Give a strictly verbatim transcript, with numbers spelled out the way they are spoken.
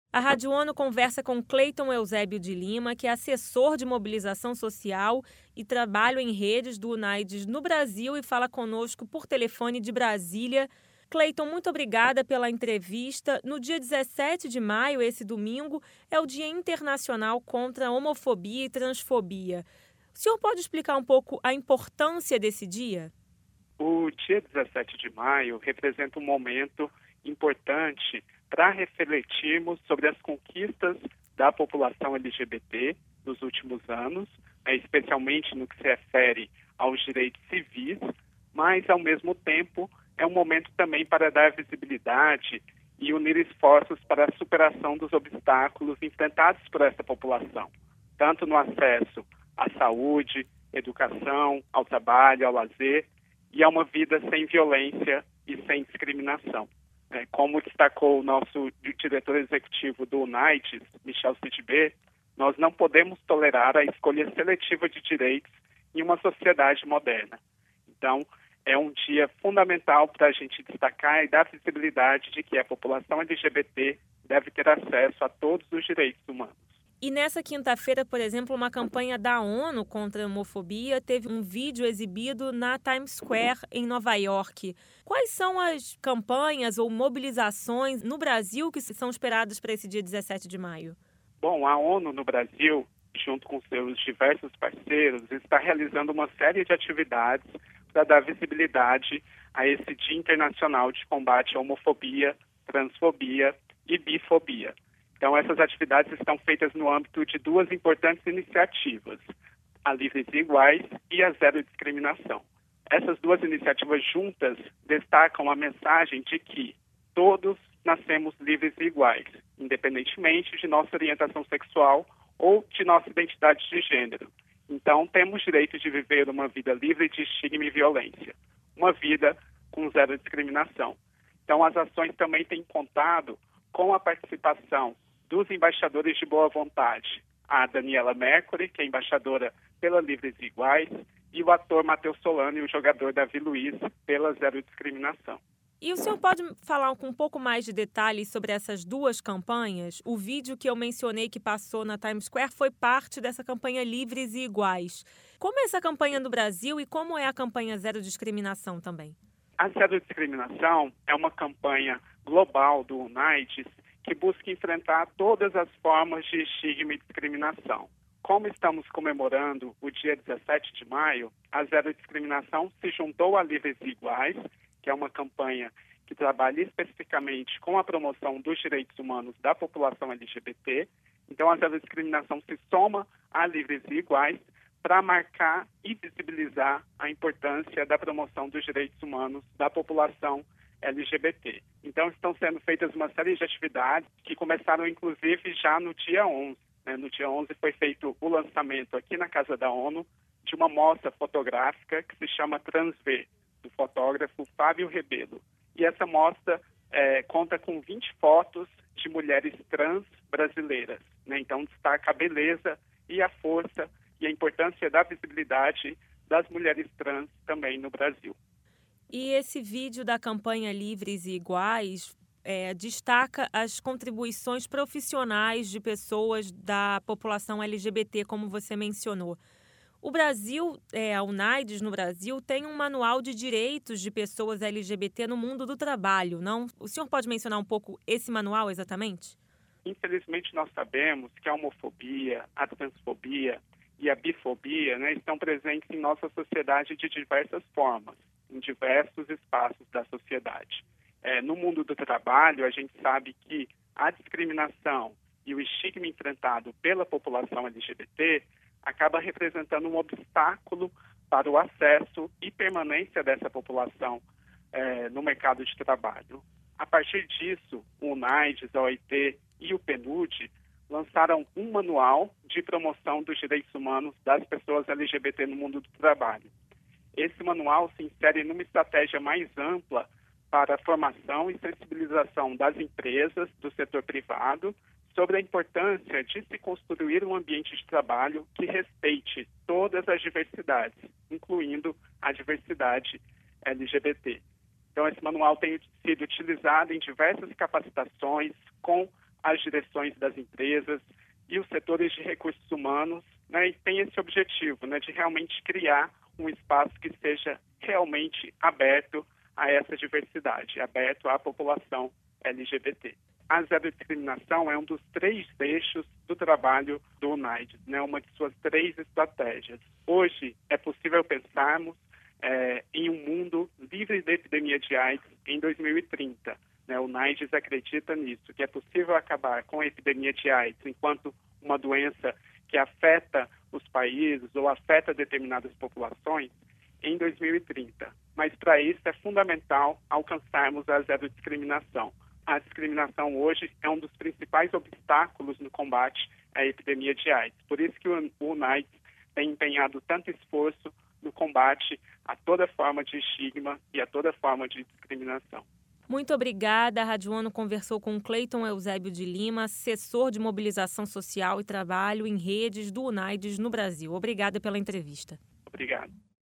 A Rádio ONU conversa com Cleiton Eusébio de Lima, que é assessor de mobilização social e trabalho em redes do UNAIDS no Brasil e fala conosco por telefone de Brasília. Cleiton, muito obrigada pela entrevista. No dia dezessete de maio, esse domingo, é o Dia Internacional contra a Homofobia e Transfobia. O senhor pode explicar um pouco a importância desse dia? O dia dezessete de maio representa um momento importante para refletirmos sobre as conquistas da população L G B T nos últimos anos, né, especialmente no que se refere aos direitos civis, mas, ao mesmo tempo, é um momento também para dar visibilidade e unir esforços para a superação dos obstáculos enfrentados por essa população, tanto no acesso à saúde, educação, ao trabalho, ao lazer, e a uma vida sem violência e sem discriminação. É, como destacou o nosso diretor executivo do UNAIDS, Michel Sidibé, nós não podemos tolerar a escolha seletiva de direitos em uma sociedade moderna. Então, é um dia fundamental para a gente destacar e dar visibilidade de que a população L G B T deve ter acesso a todos os direitos humanos. E nessa quinta-feira, por exemplo, uma campanha da ONU contra a homofobia teve um vídeo exibido na Times Square, em Nova York. Quais são as campanhas ou mobilizações no Brasil que são esperadas para esse dia dezessete de maio? Bom, a ONU no Brasil, junto com seus diversos parceiros, está realizando uma série de atividades para dar visibilidade a esse Dia Internacional de Combate à Homofobia, Transfobia e Bifobia. Então, essas atividades estão feitas no âmbito de duas importantes iniciativas, a Livres e Iguais e a Zero Discriminação. Essas duas iniciativas juntas destacam a mensagem de que todos nascemos livres e iguais, independentemente de nossa orientação sexual ou de nossa identidade de gênero. Então, temos direito de viver uma vida livre de estigma e violência, uma vida com zero discriminação. Então, as ações também têm contado com a participação dos embaixadores de boa vontade, a Daniela Mercury, que é embaixadora pela Livres e Iguais, e o ator Matheus Solano e o jogador Davi Luiz pela Zero Discriminação. E o senhor pode falar com um pouco mais de detalhes sobre essas duas campanhas? O vídeo que eu mencionei que passou na Times Square foi parte dessa campanha Livres e Iguais. Como é essa campanha no Brasil e como é a campanha Zero Discriminação também? A Zero Discriminação é uma campanha global do UNAIDS que busca enfrentar todas as formas de estigma e discriminação. Como estamos comemorando o dia dezessete de maio, a Zero Discriminação se juntou a Livres e Iguais, que é uma campanha que trabalha especificamente com a promoção dos direitos humanos da população L G B T. Então, a Zero Discriminação se soma a Livres e Iguais para marcar e visibilizar a importância da promoção dos direitos humanos da população L G B T. Então, estão sendo feitas uma série de atividades que começaram, inclusive, já no dia onze. Né? No dia onze foi feito o lançamento aqui na Casa da ONU de uma mostra fotográfica que se chama Transver, do fotógrafo Fábio Rebelo. E essa mostra é, conta com vinte fotos de mulheres trans brasileiras. Né? Então, destaca a beleza e a força e a importância da visibilidade das mulheres trans também no Brasil. E esse vídeo da campanha Livres e Iguais é, destaca as contribuições profissionais de pessoas da população L G B T, como você mencionou. O Brasil, é, a UNAIDS no Brasil, tem um manual de direitos de pessoas L G B T no mundo do trabalho, não? O senhor pode mencionar um pouco esse manual exatamente? Infelizmente, nós sabemos que a homofobia, a transfobia e a bifobia, né, estão presentes em nossa sociedade de diversas formas, em diversos espaços da sociedade. É, no mundo do trabalho, a gente sabe que a discriminação e o estigma enfrentado pela população L G B T acaba representando um obstáculo para o acesso e permanência dessa população é, no mercado de trabalho. A partir disso, o UNAIDS, a O I T e o PNUD lançaram um manual de promoção dos direitos humanos das pessoas L G B T no mundo do trabalho. Esse manual se insere numa estratégia mais ampla para a formação e sensibilização das empresas do setor privado sobre a importância de se construir um ambiente de trabalho que respeite todas as diversidades, incluindo a diversidade L G B T. Então, esse manual tem sido utilizado em diversas capacitações com as direções das empresas e os setores de recursos humanos, né, e tem esse objetivo, né, de realmente criar um espaço que seja realmente aberto a essa diversidade, aberto à população L G B T. A zero discriminação é um dos três eixos do trabalho do UNAIDS, né, uma de suas três estratégias. Hoje é possível pensarmos é, em um mundo livre da epidemia de AIDS em dois mil e trinta. Né, o UNAIDS acredita nisso, que é possível acabar com a epidemia de AIDS enquanto uma doença que afeta os países ou afeta determinadas populações em dois mil e trinta. Mas para isso é fundamental alcançarmos a zero discriminação. A discriminação hoje é um dos principais obstáculos no combate à epidemia de AIDS. Por isso que o UNAIDS tem empenhado tanto esforço no combate a toda forma de estigma e a toda forma de discriminação. Muito obrigada. A Rádio ONU conversou com Cleiton Eusébio de Lima, assessor de mobilização social e trabalho em redes do UNAIDS no Brasil. Obrigada pela entrevista. Obrigado.